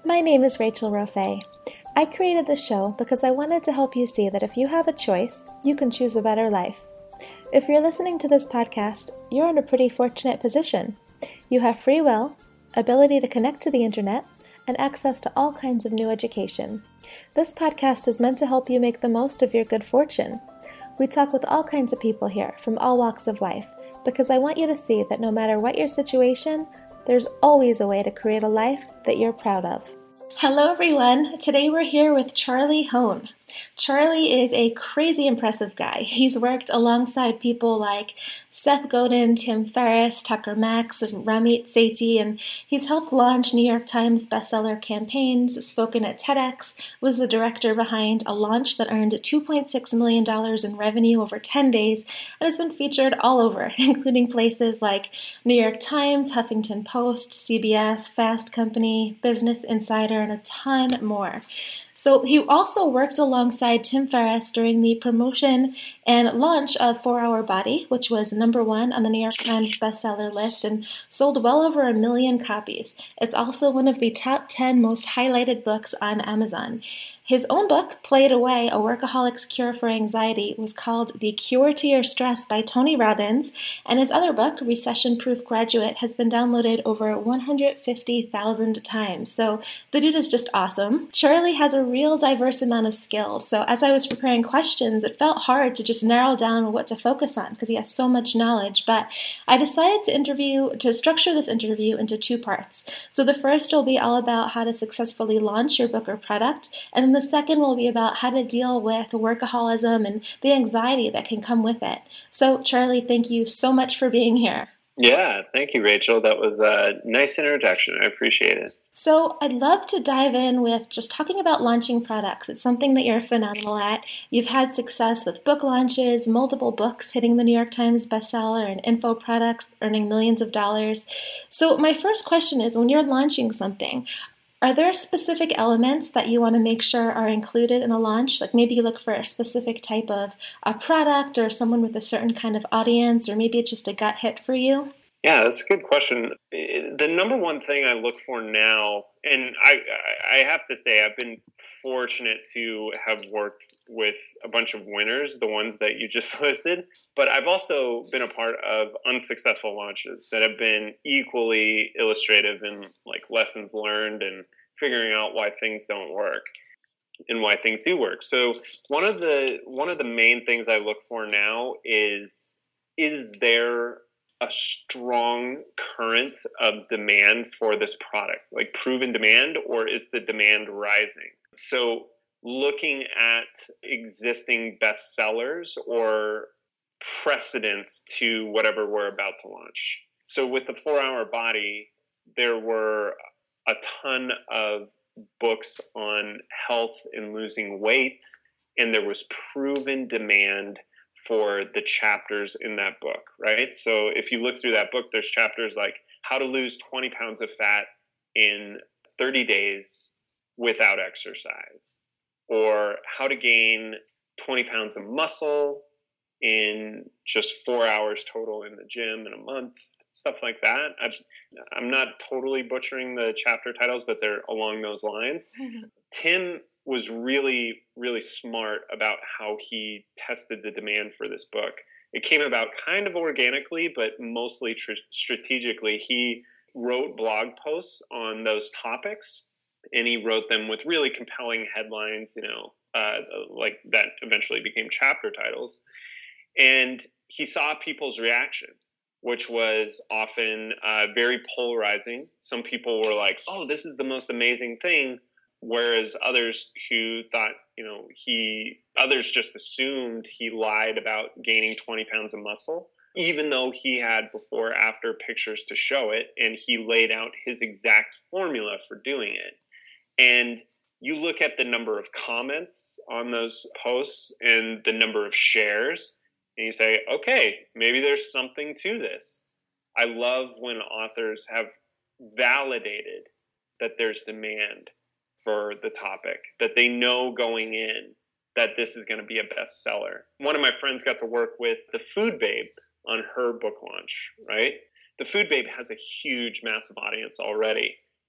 My name is Rachel Rofe. I created this show because I wanted to help you see that if you have a choice, you can choose a better life. If you're listening to this podcast, you're in a pretty fortunate position. You have free will, ability to connect to the internet, and access to all kinds of new education. This podcast is meant to help you make the most of your good fortune. We talk with all kinds of people here from all walks of life because I want you to see that no matter what your situation, there's always a way to create a life that you're proud of. Hello everyone, today we're here with Charlie Hoehn. Charlie is a crazy impressive guy. He's worked alongside people like Seth Godin, Tim Ferriss, Tucker Max, and Ramit Sethi, and he's helped launch New York Times bestseller campaigns, spoken at TEDx, was the director behind a launch that earned $2.6 million in revenue over 10 days, and has been featured all over, including places like New York Times, Huffington Post, CBS, Fast Company, Business Insider, and a ton more. So he also worked alongside Tim Ferriss during the promotion and launch of 4 Hour Body, which was number one on the New York Times bestseller list and sold well over 1 million copies. It's also one of the top 10 most highlighted books on Amazon. His own book, Play It Away, A Workaholic's Cure for Anxiety, was called The Cure to Your Stress by Tony Robbins, and his other book, Recession Proof Graduate, has been downloaded over 150,000 times. So the dude is just awesome. Charlie has a real diverse amount of skills, so as I was preparing questions, it felt hard to just narrow down what to focus on because he has so much knowledge, but I decided to structure this interview into 2 parts. So the first will be all about how to successfully launch your book or product, and then the second will be about how to deal with workaholism and the anxiety that can come with it. So, Charlie, thank you so much for being here. Yeah, thank you, Rachel. That was a nice introduction. I appreciate it. So I'd love to dive in with just talking about launching products. It's something that you're phenomenal at. You've had success with book launches, multiple books hitting the New York Times bestseller, and info products earning millions of dollars. So my first question is, when you're launching something, are there specific elements that you want to make sure are included in a launch? Like maybe you look for a specific type of a product or someone with a certain kind of audience, or maybe it's just a gut hit for you? Yeah, that's a good question. The number one thing I look for now, and I have to say I've been fortunate to have worked with a bunch of winners, the ones that you just listed, but I've also been a part of unsuccessful launches that have been equally illustrative in like lessons learned and figuring out why things don't work and why things do work. So one of the main things I look for now is there a strong current of demand for this product, like proven demand, or is the demand rising? So looking at existing bestsellers or precedents to whatever we're about to launch. So with the 4 Hour Body, there were a ton of books on health and losing weight, and there was proven demand for the chapters in that book, right? So if you look through that book, there's chapters like how to lose 20 pounds of fat in 30 days without exercise, or how to gain 20 pounds of muscle in just 4 hours total in the gym in a month, stuff like that. I'm not totally butchering the chapter titles, but they're along those lines. Mm-hmm. Tim was really, really smart about how he tested the demand for this book. It came about kind of organically, but mostly strategically. He wrote blog posts on those topics, and he wrote them with really compelling headlines, like that eventually became chapter titles. And he saw people's reaction, which was often very polarizing. Some people were like, oh, this is the most amazing thing. Whereas others who thought, others just assumed he lied about gaining 20 pounds of muscle, even though he had before after pictures to show it, and he laid out his exact formula for doing it. And you look at the number of comments on those posts and the number of shares, and you say, okay, maybe there's something to this. I love when authors have validated that there's demand for the topic, that they know going in that this is going to be a bestseller. One of my friends got to work with the Food Babe on her book launch, right? The Food Babe has a huge, massive audience already.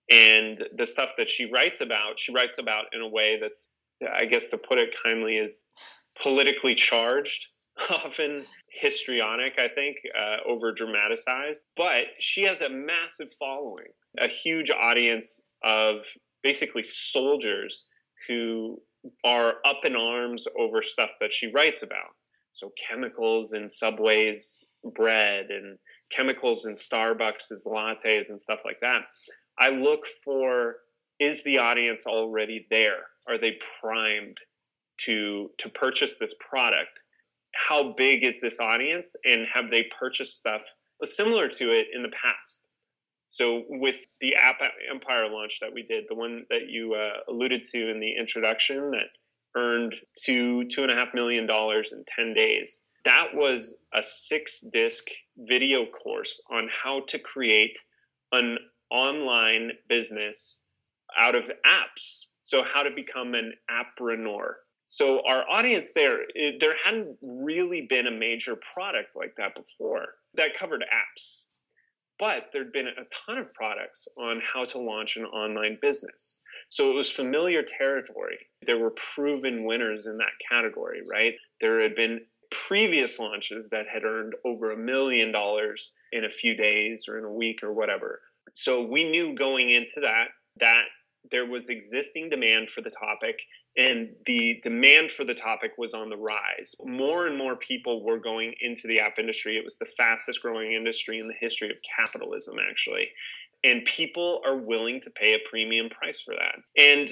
And the stuff that she writes about in a way that's, I guess to put it kindly, is politically charged, often histrionic, I think, over dramatized. But she has a massive following, a huge audience of basically soldiers who are up in arms over stuff that she writes about. So chemicals in Subway's bread and chemicals in Starbucks' lattes and stuff like that. I look for, is the audience already there? Are they primed to purchase this product? How big is this audience, and have they purchased stuff similar to it in the past? So with the App Empire launch that we did, the one that you alluded to in the introduction that earned $2.5 million in 10 days, that was a 6-disc video course on how to create an online business out of apps. So how to become an appreneur. So our audience there hadn't really been a major product like that before that covered apps. But there'd been a ton of products on how to launch an online business. So it was familiar territory. There were proven winners in that category, right? There had been previous launches that had earned over $1 million in a few days or in a week or whatever. So we knew going into that there was existing demand for the topic, and the demand for the topic was on the rise. More and more people were going into the app industry. It was the fastest growing industry in the history of capitalism, actually. And people are willing to pay a premium price for that. And,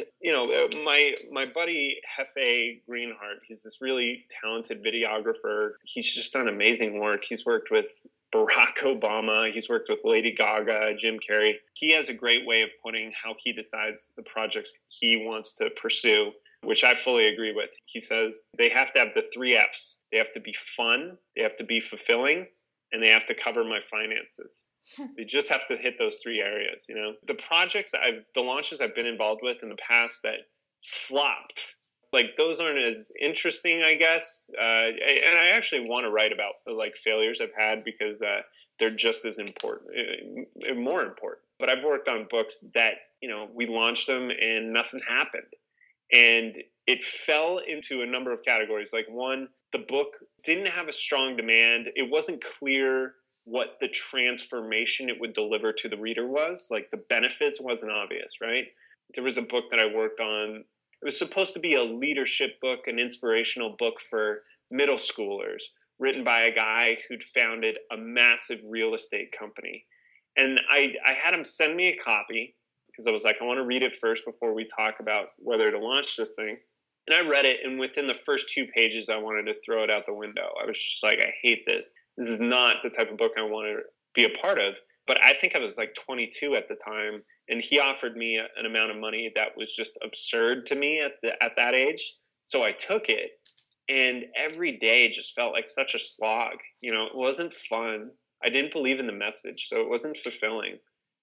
my buddy, Hefe Greenhart, he's this really talented videographer. He's just done amazing work. He's worked with Barack Obama. He's worked with Lady Gaga, Jim Carrey. He has a great way of putting how he decides the projects he wants to pursue, which I fully agree with. He says they have to have the 3 Fs. They have to be fun, they have to be fulfilling, and they have to cover my finances. They just have to hit those 3 areas, The projects the launches I've been involved with in the past that flopped, like those aren't as interesting, I guess. And I actually want to write about the failures I've had because they're just as important, more important. But I've worked on books that, we launched them and nothing happened. And it fell into a number of categories. Like one, the book didn't have a strong demand. It wasn't clear what the transformation it would deliver to the reader was. Like the benefits wasn't obvious, right? There was a book that I worked on. It was supposed to be a leadership book, an inspirational book for middle schoolers, written by a guy who'd founded a massive real estate company. And I had him send me a copy because I was like, I want to read it first before we talk about whether to launch this thing. And I read it, and within the first 2 pages, I wanted to throw it out the window. I was just like, I hate this. This is not the type of book I want to be a part of. But I think I was 22 at the time, and he offered me an amount of money that was just absurd to me at that age. So I took it, and every day just felt like such a slog. It wasn't fun. I didn't believe in the message, so it wasn't fulfilling.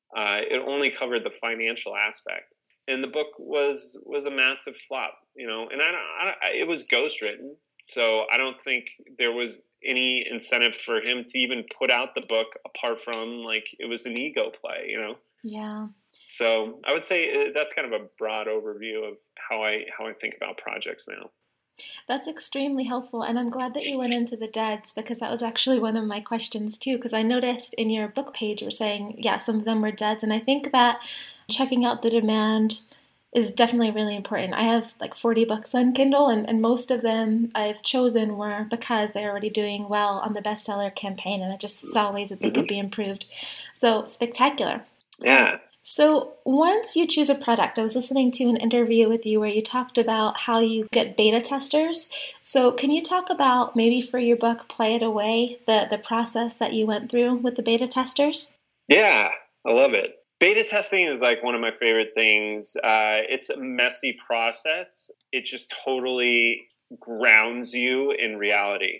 It only covered the financial aspect. And the book was a massive flop, and it was ghostwritten. So I don't think there was any incentive for him to even put out the book apart from it was an ego play, Yeah. So I would say that's kind of a broad overview of how I think about projects now. That's extremely helpful, and I'm glad that you went into the duds because that was actually one of my questions too, because I noticed in your book page you were saying, yeah, some of them were duds, and I think that checking out the demand is definitely really important. I have 40 books on Kindle, and most of them I've chosen were because they're already doing well on the bestseller campaign, and I just saw ways that they could be improved. So spectacular. Yeah. So once you choose a product, I was listening to an interview with you where you talked about how you get beta testers. So can you talk about maybe for your book, Play It Away, the process that you went through with the beta testers? Yeah, I love it. Beta testing is one of my favorite things. It's a messy process. It just totally grounds you in reality.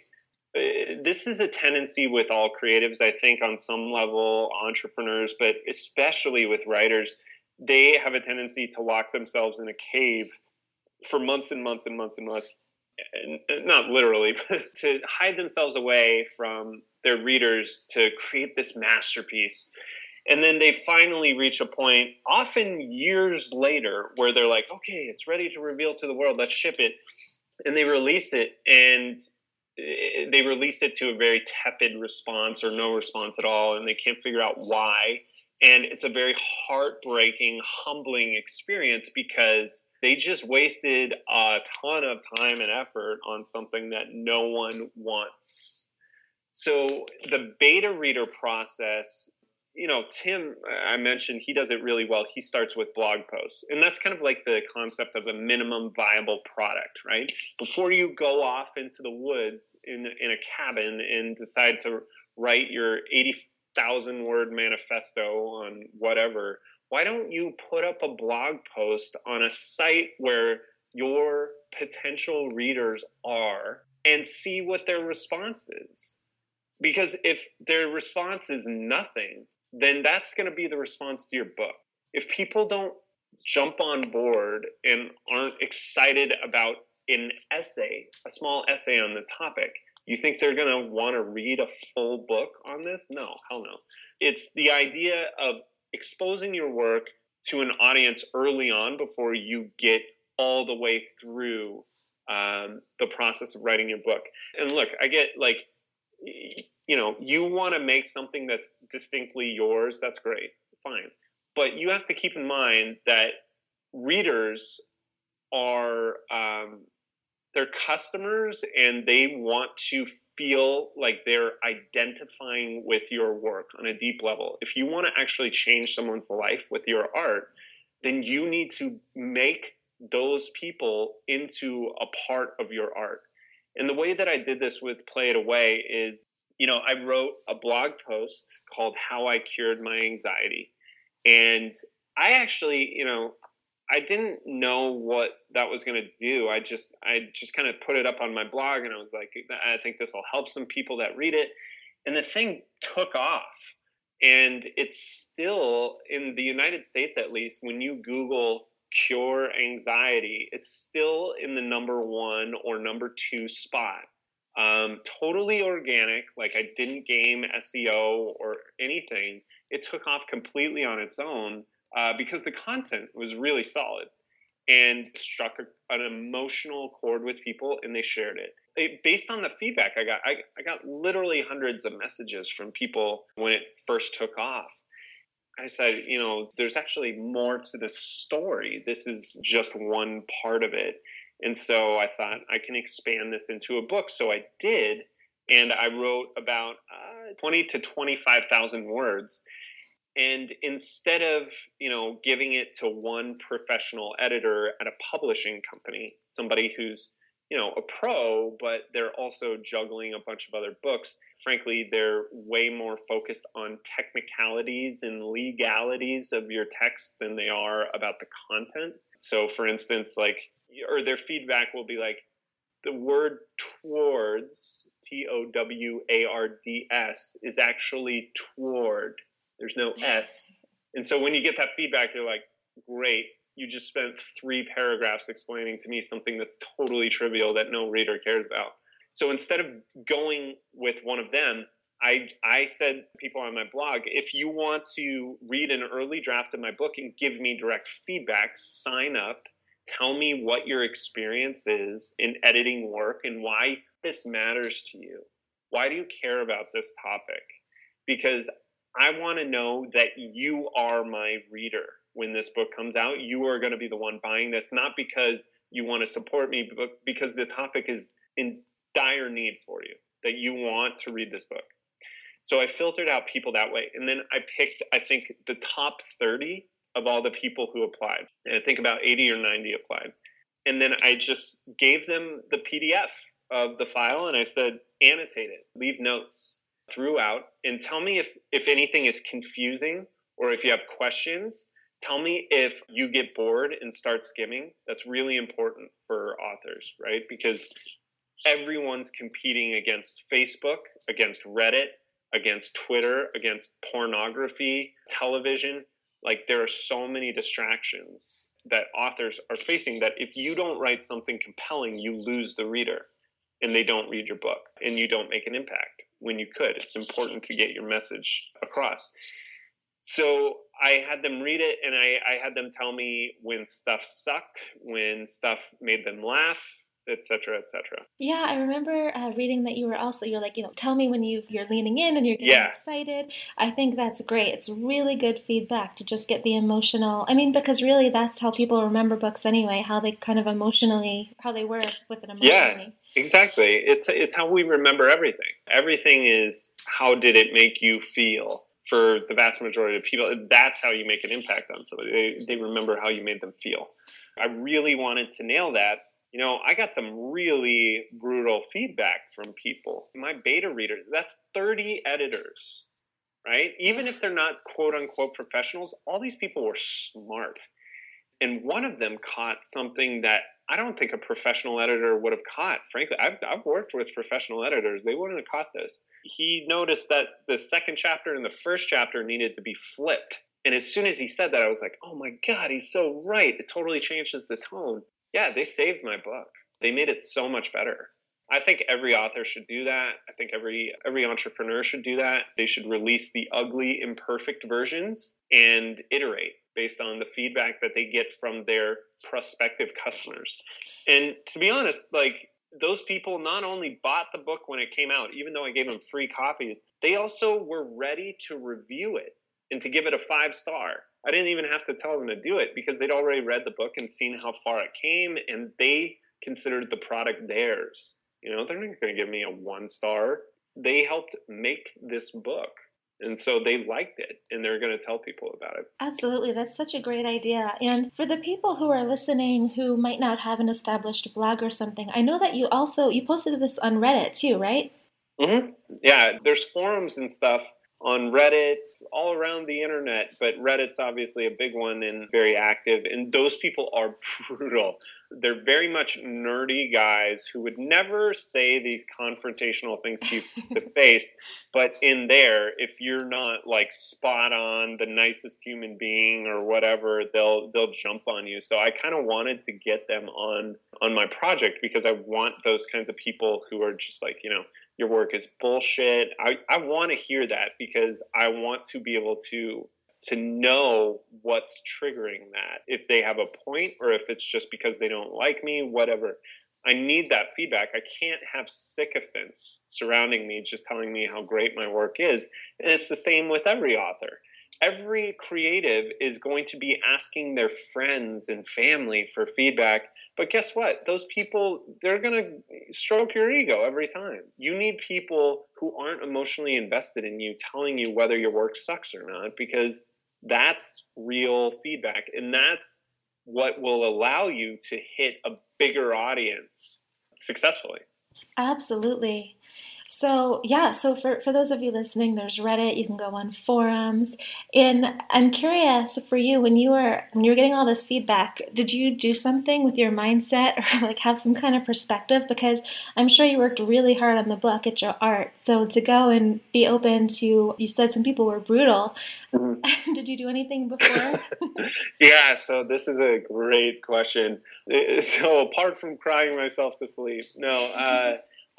This is a tendency with all creatives, I think, on some level, entrepreneurs, but especially with writers. They have a tendency to lock themselves in a cave for months and months and months and months. And not literally, but to hide themselves away from their readers to create this masterpiece. And then they finally reach a point, often years later, where they're like, okay, it's ready to reveal to the world. Let's ship it. And they release it, and they release it to a very tepid response or no response at all, and they can't figure out why. And it's a very heartbreaking, humbling experience because they just wasted a ton of time and effort on something that no one wants. So the beta reader process, Tim, I mentioned, he does it really well. He starts with blog posts. And that's kind of like the concept of a minimum viable product, right? Before you go off into the woods in a cabin and decide to write your 80,000 word manifesto on whatever, why don't you put up a blog post on a site where your potential readers are and see what their response is? Because if their response is nothing, then that's going to be the response to your book. If people don't jump on board and aren't excited about an essay, a small essay on the topic, you think they're going to want to read a full book on this? No, hell no. It's the idea of exposing your work to an audience early on before you get all the way through the process of writing your book. And look, I get you want to make something that's distinctly yours. That's great. Fine. But you have to keep in mind that readers are, they're customers, and they want to feel like they're identifying with your work on a deep level. If you want to actually change someone's life with your art, then you need to make those people into a part of your art. And the way that I did this with Play It Away is, I wrote a blog post called How I Cured My Anxiety. And I actually, I didn't know what that was going to do. I just kind of put it up on my blog, and I was like, I think this will help some people that read it. And the thing took off. And it's still, in the United States at least, when you Google cure anxiety, it's still in the number 1 or number 2 spot. Totally organic. Like, I didn't game SEO or anything. It took off completely on its own because the content was really solid and struck an emotional chord with people, and they shared it. Based on the feedback I got literally hundreds of messages from people when it first took off. I said, there's actually more to this story. This is just one part of it. And so I thought I can expand this into a book. So I did. And I wrote about 20 to 25,000 words. And instead of, giving it to one professional editor at a publishing company, somebody who's, a pro, but they're also juggling a bunch of other books. Frankly, they're way more focused on technicalities and legalities of your text than they are about the content. So, for instance, or their feedback will be like, the word towards, TOWARDS, is actually toward. There's no S. And so when you get that feedback, you're like, great. You just spent 3 paragraphs explaining to me something that's totally trivial that no reader cares about. So instead of going with one of them, I said to people on my blog, if you want to read an early draft of my book and give me direct feedback, sign up. Tell me what your experience is in editing work and why this matters to you. Why do you care about this topic? Because I want to know that you are my reader. When this book comes out, you are going to be the one buying this, not because you want to support me, but because the topic is in dire need for you, that you want to read this book. So I filtered out people that way. And then I picked, I think, the top 30 of all the people who applied. And I think about 80 or 90 applied. And then I just gave them the PDF of the file, and I said, annotate it, leave notes throughout, and tell me if anything is confusing or if you have questions. Tell me if you get bored and start skimming. That's really important for authors, right? Because everyone's competing against Facebook, against Reddit, against Twitter, against pornography, television. Like, there are so many distractions that authors are facing that if you don't write something compelling, you lose the reader and they don't read your book and you don't make an impact when you could. It's important to get your message across. So I had them read it, and I had them tell me when stuff sucked, when stuff made them laugh, et cetera, et cetera. Yeah, I remember reading that you're like, tell me when you're leaning in and you're getting Yeah. excited. I think that's great. It's really good feedback to just get the emotional. I mean, because really that's how people remember books anyway, how they kind of how they were with it Yeah, emotionally. exactly. It's how we remember everything. Everything is, how did it make you feel? For the vast majority of people, that's how you make an impact on somebody. They remember how you made them feel. I really wanted to nail that. I got some really brutal feedback from people. My beta readers, that's 30 editors, right? Even if they're not quote unquote professionals, all these people were smart. And one of them caught something that I don't think a professional editor would have caught. Frankly, I've worked with professional editors. They wouldn't have caught this. He noticed that the second chapter and the first chapter needed to be flipped. And as soon as he said that, I was like, oh my God, he's so right. It totally changes the tone. Yeah, they saved my book. They made it so much better. I think every author should do that. I think every entrepreneur should do that. They should release the ugly, imperfect versions and iterate based on the feedback that they get from their prospective customers. And to be honest, those people not only bought the book when it came out, even though I gave them 3 copies, they also were ready to review it and to give it a 5-star. I didn't even have to tell them to do it because they'd already read the book and seen how far it came, and they considered the product theirs. They're not going to give me a 1-star. They helped make this book. And so they liked it, and they're going to tell people about it. Absolutely. That's such a great idea. And for the people who are listening who might not have an established blog or something, I know that you posted this on Reddit too, right? Mm-hmm. Yeah, there's forums and stuff on Reddit, all around the internet, but Reddit's obviously a big one and very active. And those people are brutal. They're very much nerdy guys who would never say these confrontational things to you to face. But in there, if you're not spot on, the nicest human being or whatever, they'll jump on you. So I kind of wanted to get them on my project because I want those kinds of people who are just your work is bullshit. I want to hear that because I want to be able to know what's triggering that. If they have a point or if it's just because they don't like me, whatever. I need that feedback. I can't have sycophants surrounding me just telling me how great my work is. And it's the same with every author. Every creative is going to be asking their friends and family for feedback. But guess what? Those people, they're going to stroke your ego every time. You need people who aren't emotionally invested in you telling you whether your work sucks or not, because that's real feedback. And that's what will allow you to hit a bigger audience successfully. Absolutely. So for those of you listening, there's Reddit, you can go on forums. And I'm curious for you, when you were getting all this feedback, did you do something with your mindset or have some kind of perspective? Because I'm sure you worked really hard on the book, at your art. So to go and be open to, you said some people were brutal. Mm-hmm. Did you do anything before? Yeah, so this is a great question. So apart from crying myself to sleep, no,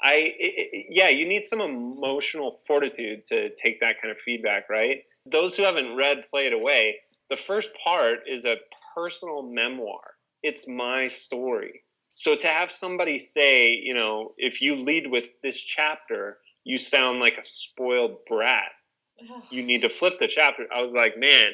you need some emotional fortitude to take that kind of feedback, right? Those who haven't read Play It Away, the first part is a personal memoir. It's my story. So to have somebody say, if you lead with this chapter, you sound like a spoiled brat. You need to flip the chapter. I was like, man,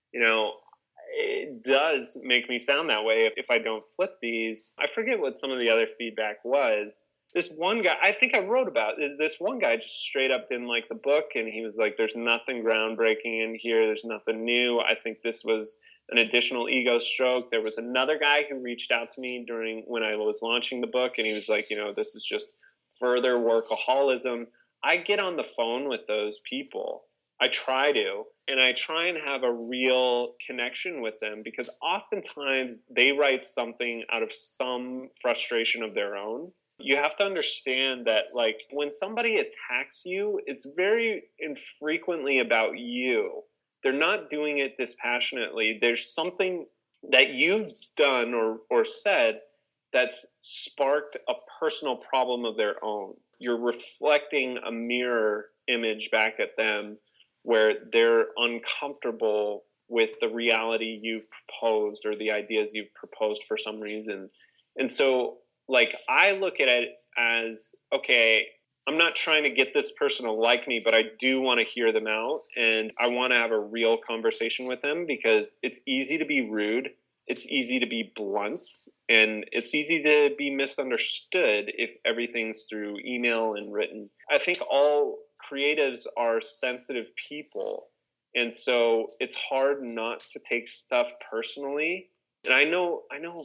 it does make me sound that way if I don't flip these. I forget what some of the other feedback was. This one guy, I think I wrote about it. This one guy just straight up didn't like the book, and he was like, there's nothing groundbreaking in here. There's nothing new. I think this was an additional ego stroke. There was another guy who reached out to me when I was launching the book, and he was like, this is just further workaholism. I get on the phone with those people. I try to, and I try and have a real connection with them because oftentimes they write something out of some frustration of their own. You have to understand that, when somebody attacks you, it's very infrequently about you. They're not doing it dispassionately. There's something that you've done or said that's sparked a personal problem of their own. You're reflecting a mirror image back at them where they're uncomfortable with the reality you've proposed or the ideas you've proposed for some reason. And so, like, I look at it as, okay, I'm not trying to get this person to like me, but I do want to hear them out. And I want to have a real conversation with them, because it's easy to be rude. It's easy to be blunt, and it's easy to be misunderstood if everything's through email and written. I think all creatives are sensitive people. And so it's hard not to take stuff personally. And I know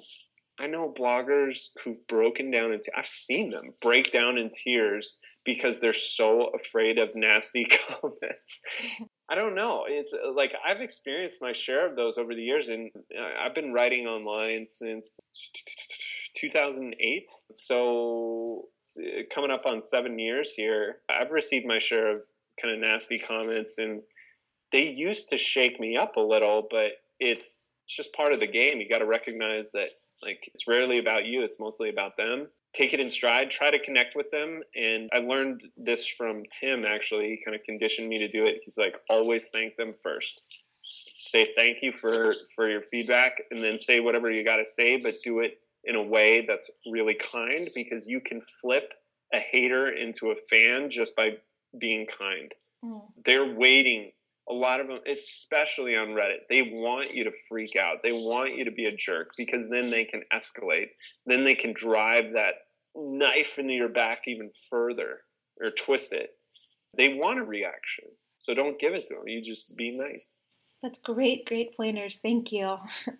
bloggers who've broken down into, I've seen them break down in tears because they're so afraid of nasty comments. I don't know. It's like, I've experienced my share of those over the years, and I've been writing online since 2008. So coming up on 7 years here, I've received my share of kind of nasty comments, and they used to shake me up a little, but it's just part of the game. You got to recognize that, like, it's rarely about you. It's mostly about them. Take it in stride, try to connect with them. And I learned this from Tim, actually. He kind of conditioned me to do it. He's like, always thank them first. Say thank you for your feedback, and then say whatever you got to say, but do it in a way that's really kind, because you can flip a hater into a fan just by being kind. They're waiting. A lot of them, especially on Reddit, they want you to freak out. They want you to be a jerk, because then they can escalate. Then they can drive that knife into your back even further, or twist it. They want a reaction. So don't give it to them. You just be nice. That's great pointers. Thank you.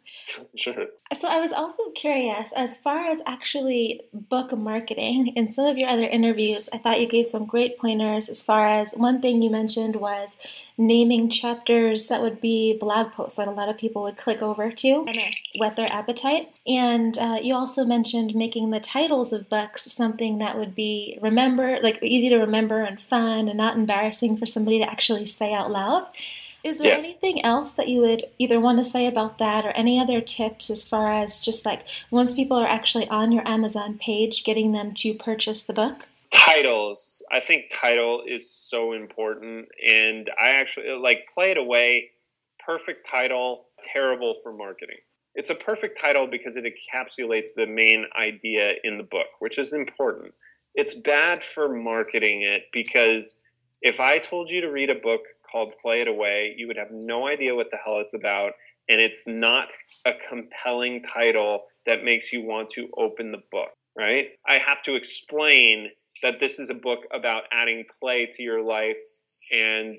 Sure. So I was also curious, as far as actually book marketing, in some of your other interviews, I thought you gave some great pointers. As far as one thing you mentioned was naming chapters that would be blog posts that a lot of people would click over to and whet their appetite. And you also mentioned making the titles of books something that would be easy to remember and fun and not embarrassing for somebody to actually say out loud. Is there anything else that you would either want to say about that, or any other tips as far as just like once people are actually on your Amazon page, getting them to purchase the book? Titles. I think title is so important. And I actually like Play It Away. Perfect title, terrible for marketing. It's a perfect title because it encapsulates the main idea in the book, which is important. It's bad for marketing it, because if I told you to read a book called Play It Away, you would have no idea what the hell it's about, and it's not a compelling title that makes you want to open the book, right? I have to explain that this is a book about adding play to your life and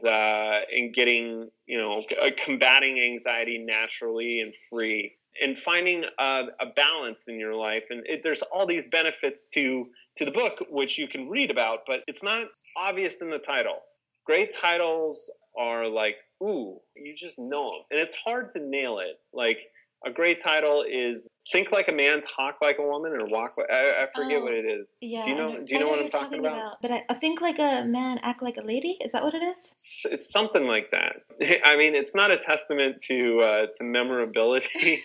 getting, combating anxiety naturally and free, and finding a balance in your life. And there's all these benefits to the book, which you can read about, but it's not obvious in the title. Great titles are like, ooh, you just know them. And it's hard to nail it. Like, a great title is Think Like a Man, Talk Like a Woman, or Walk Like... I forget what it is. Yeah, do you know what I'm talking about? But I think like a man, act like a lady. Is that what it is? It's something like that. I mean, it's not a testament to memorability.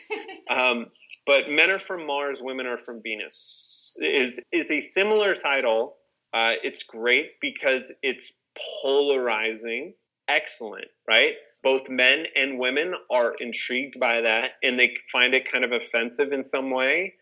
But Men Are From Mars, Women Are From Venus is a similar title. It's great because it's polarizing. Excellent, right? Both men and women are intrigued by that, and they find it kind of offensive in some way,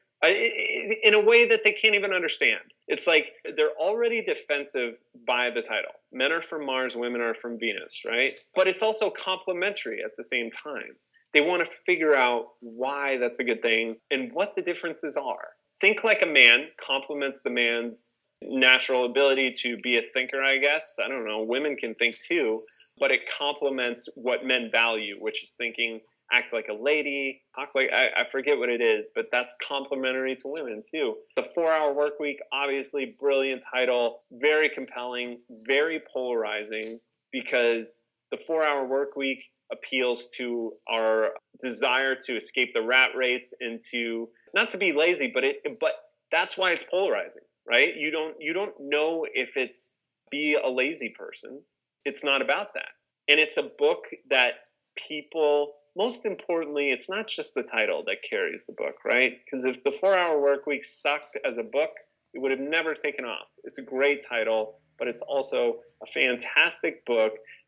in a way that they can't even understand. It's like they're already defensive by the title. Men are from Mars, women are from Venus, right? But it's also complimentary at the same time. They want to figure out why that's a good thing and what the differences are. Think Like a Man complements the man's natural ability to be a thinker, I guess. I don't know. Women can think too, but it complements what men value, which is thinking, act like a lady, talk like, I forget what it is, but that's complementary to women too. The 4-Hour Workweek, obviously brilliant title, very compelling, very polarizing, because the 4-Hour Workweek appeals to our desire to escape the rat race and to, not to be lazy, but that's why it's polarizing. Right? You don't know if it's be a lazy person. It's not about that. And it's a book that people, most importantly, it's not just the title that carries the book, right? Because if the 4-Hour Workweek sucked as a book, it would have never taken off. It's a great title, but it's also a fantastic book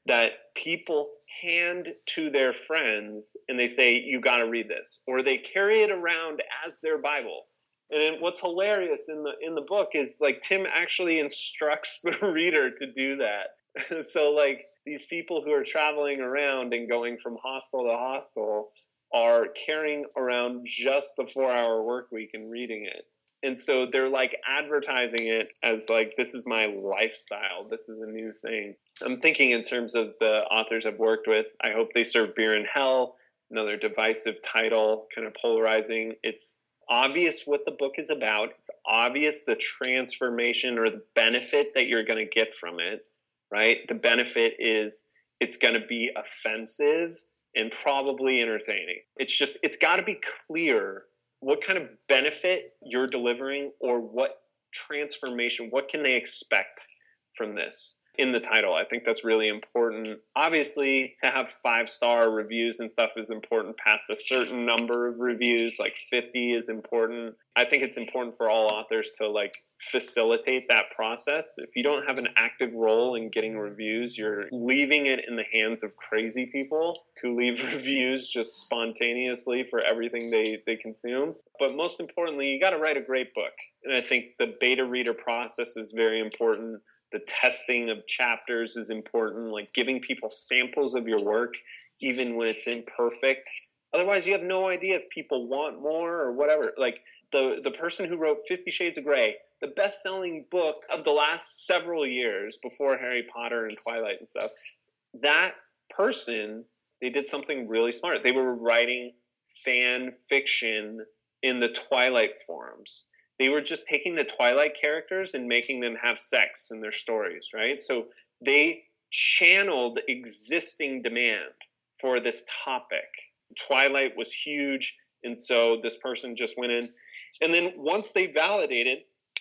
that people hand to their friends and they say, you got to read this, or they carry it around as their Bible. And then what's hilarious in the book is like Tim actually instructs the reader to do that. So like these people who are traveling around and going from hostel to hostel are carrying around just the 4-hour work week and reading it. And so they're like advertising it as like, this is my lifestyle. This is a new thing. I'm thinking in terms of the authors I've worked with. I hope they serve beer in hell. Another divisive title, kind of polarizing. It's obvious what the book is about. It's obvious the transformation or the benefit that you're going to get from it, right? The benefit is it's going to be offensive and probably entertaining. It's got to be clear what kind of benefit you're delivering or what transformation, what can they expect from this in the title. I think that's really important. Obviously, to have 5-star reviews and stuff is important past a certain number of reviews, like 50 is important. I think it's important for all authors to like facilitate that process. If you don't have an active role in getting reviews, you're leaving it in the hands of crazy people who leave reviews just spontaneously for everything they consume. But most importantly, you got to write a great book. And I think the beta reader process is very important. The testing of chapters is important, like giving people samples of your work, even when it's imperfect. Otherwise, you have no idea if people want more or whatever. Like the person who wrote 50 Shades of Grey, the best-selling book of the last several years before Harry Potter and Twilight and stuff, that person, they did something really smart. They were writing fan fiction in the Twilight forums. They were just taking the Twilight characters and making them have sex in their stories, right? So they channeled existing demand for this topic. Twilight was huge, and so this person just went in. And then once they validated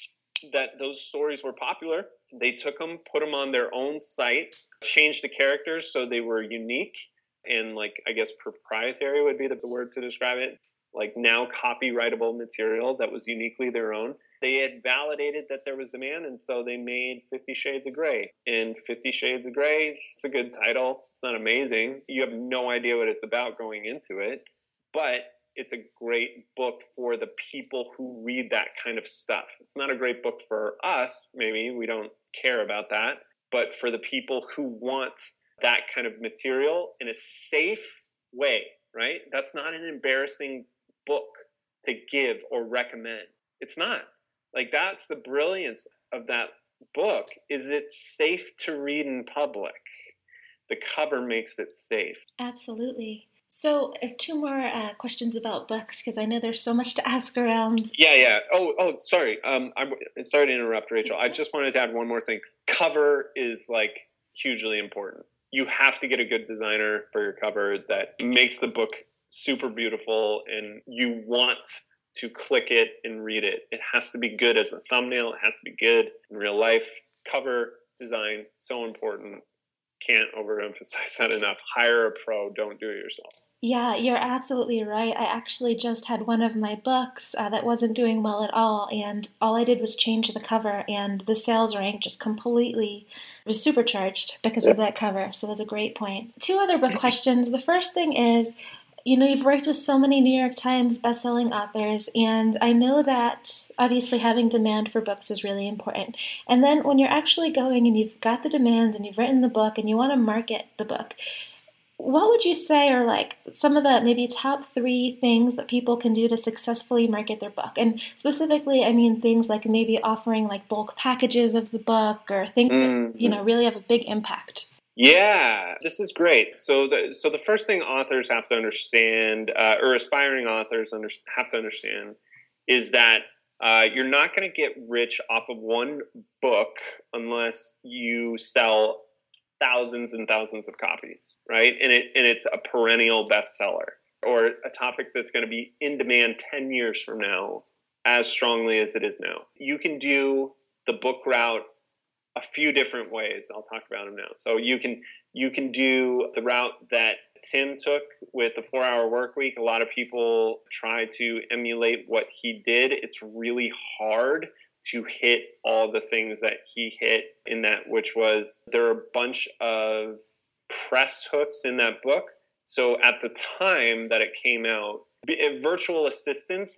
that those stories were popular, they took them, put them on their own site, changed the characters so they were unique and, like, I guess proprietary would be the word to describe it. Like now copyrightable material that was uniquely their own. They had validated that there was demand, and so they made 50 Shades of Grey. And 50 Shades of Grey, it's a good title. It's not amazing. You have no idea what it's about going into it, but it's a great book for the people who read that kind of stuff. It's not a great book for us, maybe. We don't care about that. But for the people who want that kind of material in a safe way, right? That's not an embarrassing book to give or recommend. It's not. Like, that's the brilliance of that book, is it's safe to read in public. The cover makes it safe. Absolutely. So I have 2 more questions about books, because I know there's so much to ask around. Yeah. Oh, sorry. I'm sorry to interrupt, Rachel. I just wanted to add one more thing. Cover is like hugely important. You have to get a good designer for your cover that makes the book super beautiful and you want to click it and read it. It has to be good as a thumbnail. It has to be good in real life. Cover design, so important. Can't overemphasize that enough. Hire a pro. Don't do it yourself. Yeah, you're absolutely right. I actually just had one of my books that wasn't doing well at all, and all I did was change the cover, and the sales rank just completely was supercharged because of that cover. So that's a great point. 2 other book questions. The first thing is, you've worked with so many New York Times bestselling authors, and I know that obviously having demand for books is really important. And then when you're actually going and you've got the demand and you've written the book and you want to market the book, what would you say are like some of the maybe top 3 things that people can do to successfully market their book? And specifically, I mean things like maybe offering like bulk packages of the book or things that, really have a big impact. Yeah, this is great. So the first thing authors have to understand, or aspiring authors have to understand, is that you're not going to get rich off of one book unless you sell thousands and thousands of copies, right? And it's a perennial bestseller, or a topic that's going to be in demand 10 years from now as strongly as it is now. You can do the book route a few different ways. I'll talk about them now. So you can do the route that Tim took with the 4-hour work week. A lot of people try to emulate what he did. It's really hard to hit all the things that he hit in that, which was there are a bunch of press hooks in that book. So at the time that it came out, virtual assistants